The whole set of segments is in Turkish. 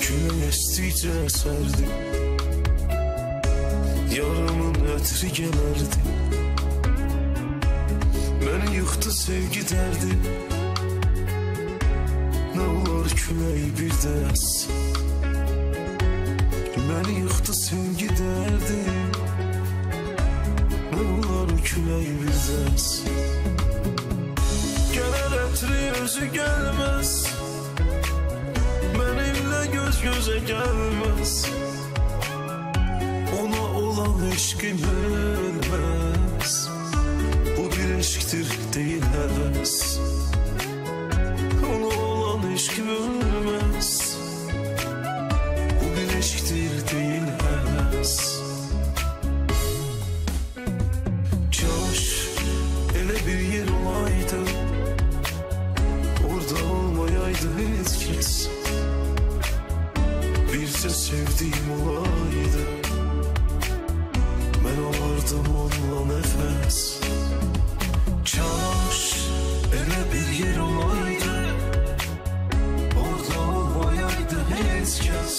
Güney estikcə əsərdi, yarımın ətri gələrdi. Məni yıxdı sevgi dərdi, nə olar külək bir də əssin. Məni yıxdı sevgi dərdi, nə olar külək bir də əssin. Gələr ətri özü gəlməz, benimle göz göze gelmez. Ona olan eşkim ölmez. Bu bir eşktir değil heves. Ona olan eşkim ölmez. Bu bir eşktir değil heves. Kaş ele bir yer olaydı, orada olmayaydı hiç kes. Bircə sevdiğim olaydı, mən olardım onunla nəfəs. Kaş elə bir yer olaydı, orada olmayaydı heç kəs.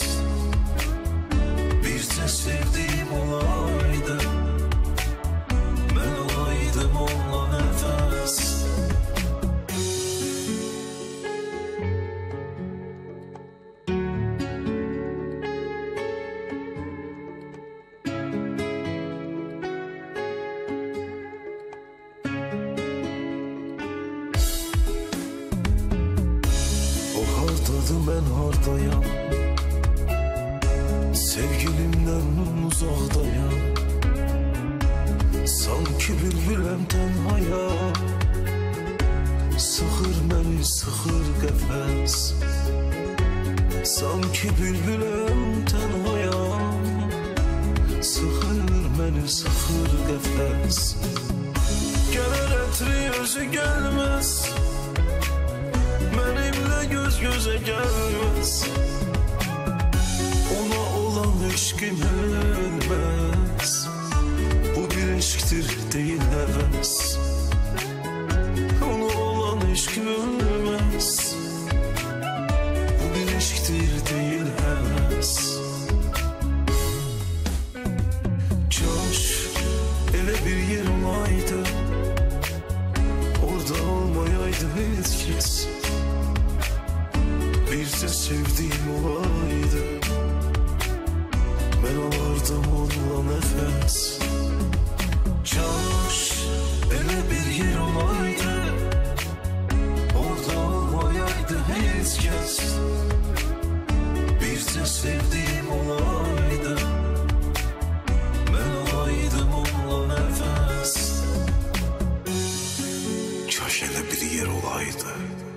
Bircə sevdiğim olaydı, mən olaydım onunla nəfəs. Mən hardayam, sevgilimdən uzaqdayam. Sanki bülbüləm tənhayam, sıxır məni sıxır qəfəs. Sanki bülbüləm tənhayam, sıxır məni sıxır qəfəs. Gələr ətri özü gəlməz, benimle göz göze gelmez. Ona olan eşkim ölmez. Bu bir eşktir değil heves. Ona olan eşkim ölmez. Bu bir eşktir değil heves. Kaş ele bir yer olaydı, orada olmayaydı hiç kes. Bircə sevdiğim olaydı, mən olardım onunla nəfəs. Kaş elə bir yer olaydı, orada olmayaydı heç kəs. Bircə sevdiğim olaydı, mən olaydım onunla nəfəs. Kaş elə bir yer olaydı.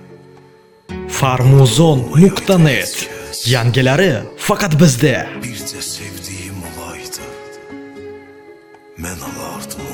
Farmuzon.net yangilari faqat bizda. Bircə sevdiğim olaydı, mən alardım